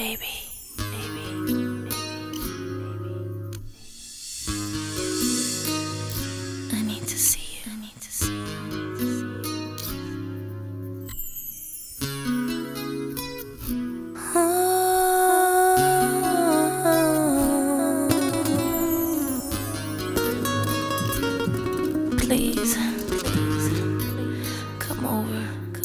baby. I need to see you. Please, come over.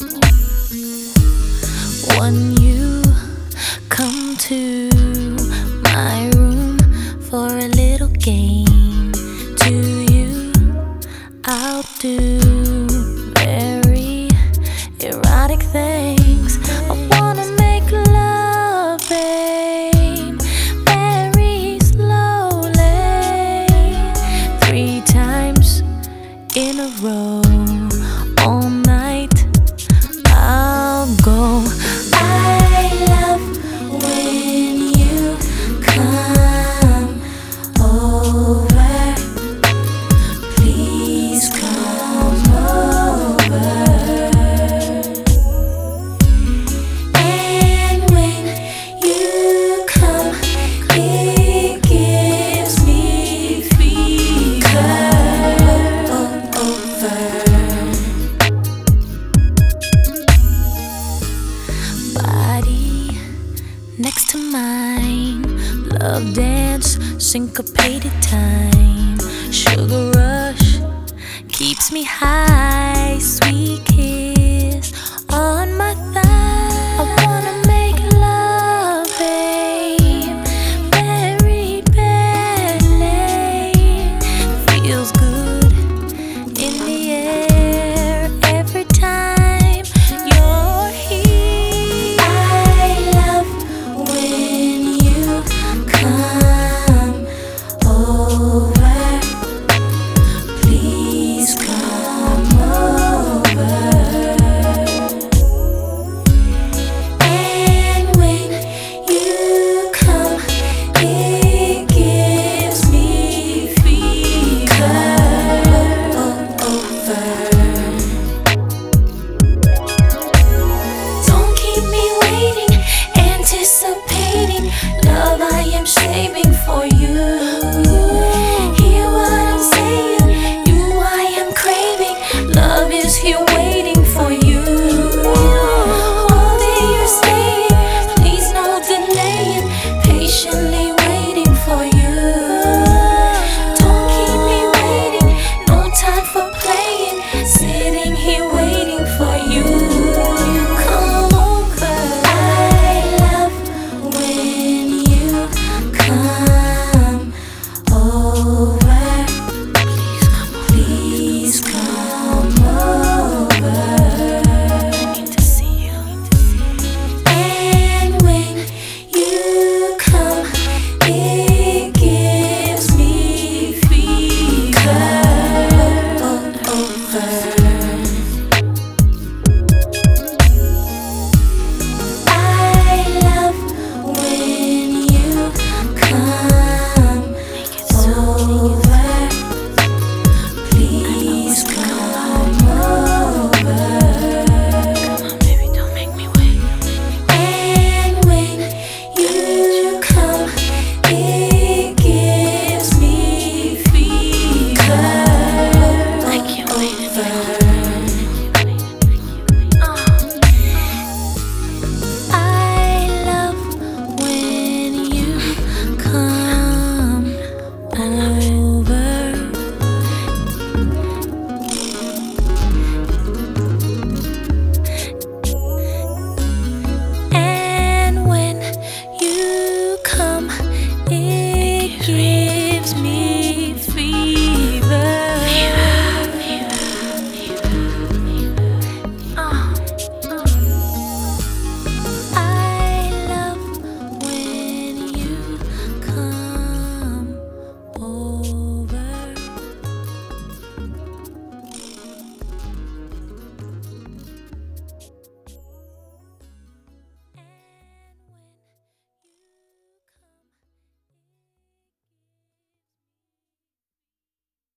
When you come to my room for a little game, to you I'll do very erotic things. I wanna make love, babe, very slowly, 3 times in a row, all night I'll go. I love when you come over. Please come over. And when you come, it gives me fever. Body next to mine, love dance, syncopated time, sugar rush keeps me high, sweet kiss.